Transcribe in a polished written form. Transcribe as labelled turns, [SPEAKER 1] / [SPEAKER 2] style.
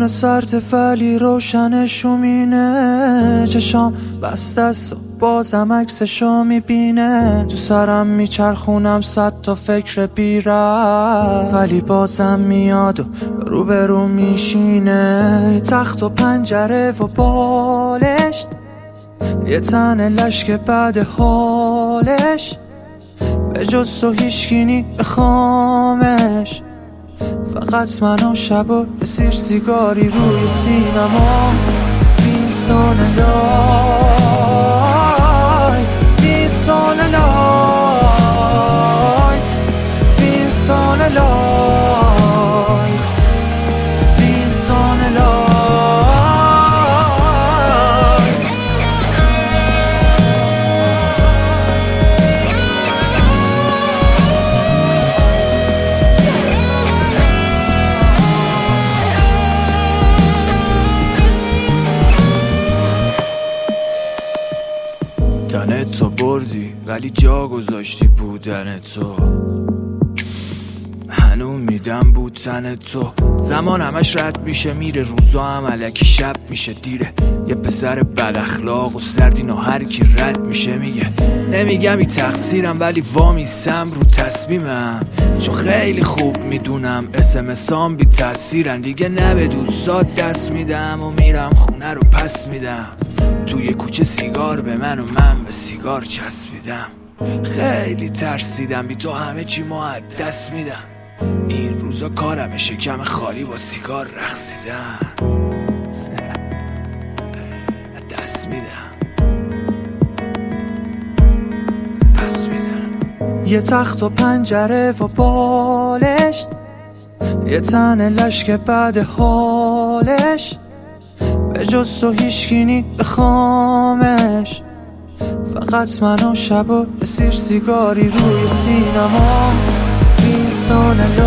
[SPEAKER 1] خونه سرد ولی روشنشو مینه، چشام بسته است و بازم عکسشو میبینه. تو سرم میچرخونم 100 تا فکر بی‌ربط، ولی بازم میاد و روبرو میشینه. تخت و پنجره و بالش، یه تن لشک بعد حالش، به جز تو هیچکی نی بخوامش. فقط من و شب و یه سیر سیگاری روی سینما. These on a light, these on a light, these on a light, these on a light. تنت تو بردی ولی جا گذاشتی بودن تو. هنو میدم بود تن تو. زمان همش رد میشه میره، روزا هم الکی شب میشه دیره. یه پسر بد اخلاق و سردینو هر کی رد میشه میگه نمیگم ای تقصیرم، ولی وامیستم رو تصمیمم، چون خیلی خوب میدونم اسمسام بی تاثیرن دیگه. نه به دوستات دست میدم و میرم خونه رو پس میدم. توی کوچه سیگار به من و من به سیگار چسبیدم. خیلی ترسیدم بی تو همه چی ما از دست میدم. این روزا کارم شکم خالی با سیگار رقصیدم. دست میدم پس میدم. یه تخت و پنجره و بالش، یه تن لشک بعد حالش، به جز تو هیچکی نی بخوامش. فقط من و شب و یه سیر سیگاری روی سینما. These on a